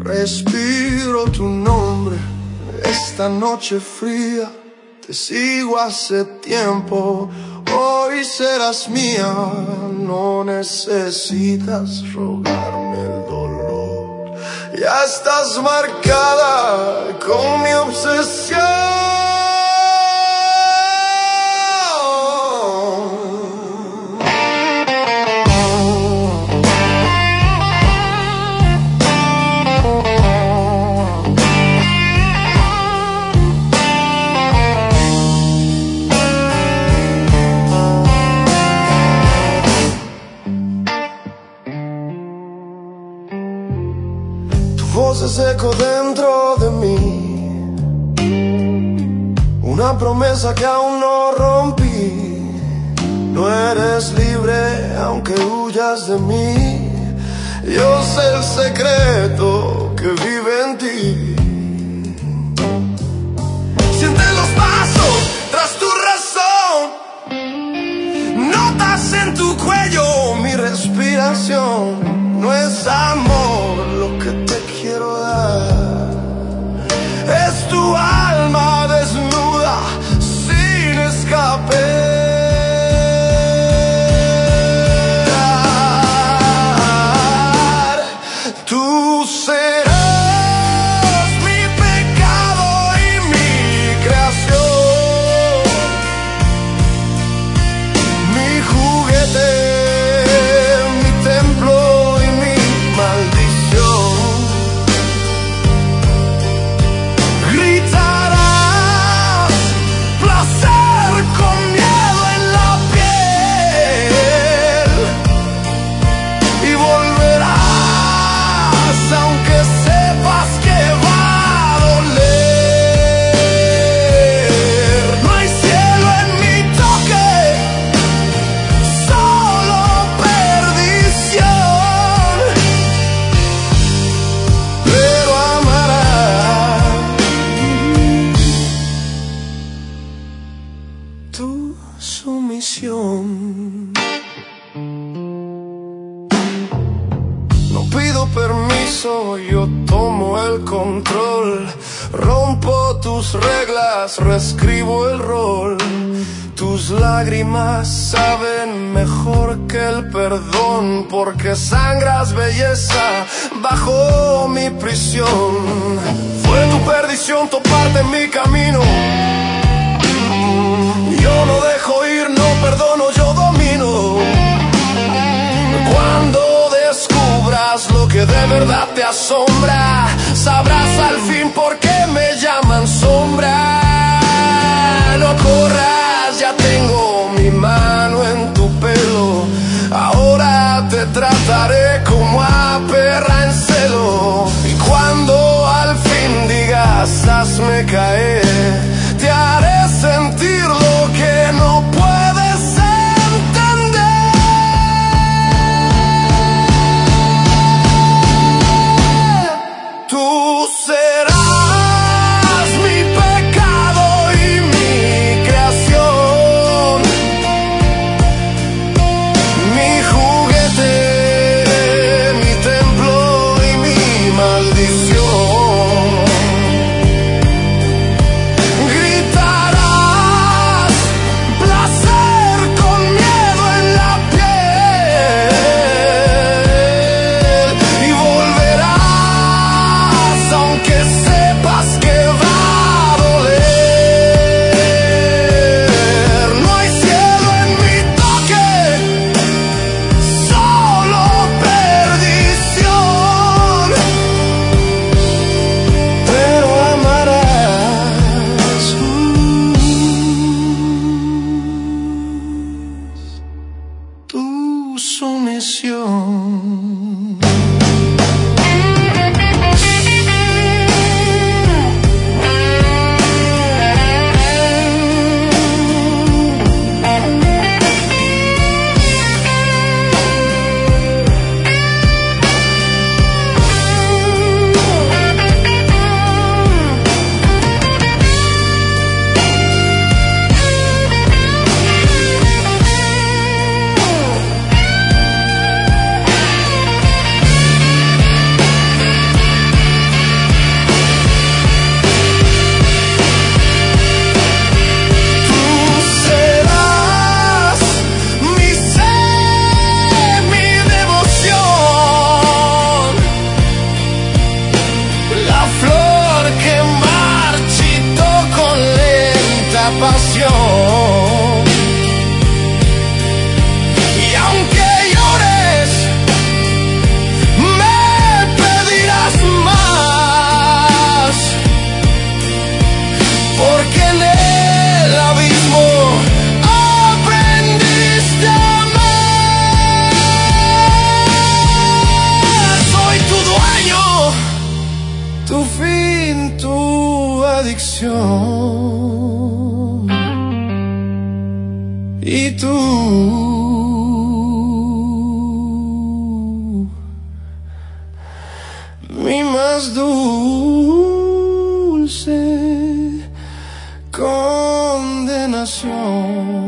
Respiro tu nombre esta noche fría. Te sigo hace tiempo, hoy serás mía. No necesitas rogarme el dolor. Ya estás marcada con mi obsesión. Voz es eco dentro de mí, una promesa que aún no rompí. No eres libre aunque huyas de mí. Yo sé el secreto que vive en ti. Siente los pasos tras tu razón, notas en tu cuello mi respiración. No es amor lo que te quiero dar, es tu alma desnuda sin escape. Tú serás mi pecado y mi creación, mi juguete, mi templo y mi maldición. Gritarás placer con miedo en la piel y volverás aunque sepas que va a doler. No hay cielo en mi toque, solo perdición, pero amarás tu sumisión. No pido permiso, yo tomo el control. Rompo tus reglas, reescribo el rol. Tus lágrimas saben mejor que el perdón, porque sangras belleza bajo mi prisión. Fue tu perdición toparte en mi camino. Yo no dejo ir, no perdono, yo domino. Cuando descubras lo que de verdad te asombra, sabrás al fin por qué me llaman sombra. No corras, ya tengo mi mano en tu pelo. Ahora te trataré como a perra en celo. Y cuando al fin digas hazme caer, te haré sentir lo que no puedes entender. Tú serás mi pecado y mi creación, mi juguete, mi templo y mi maldición. Gritarás placer con miedo en la piel y volverás aunque sepas que va a doler. No hay cielo en mi toque, solo perdición, pero amarás tu sumisión. salvación. Y tú, mi más dulce condenación.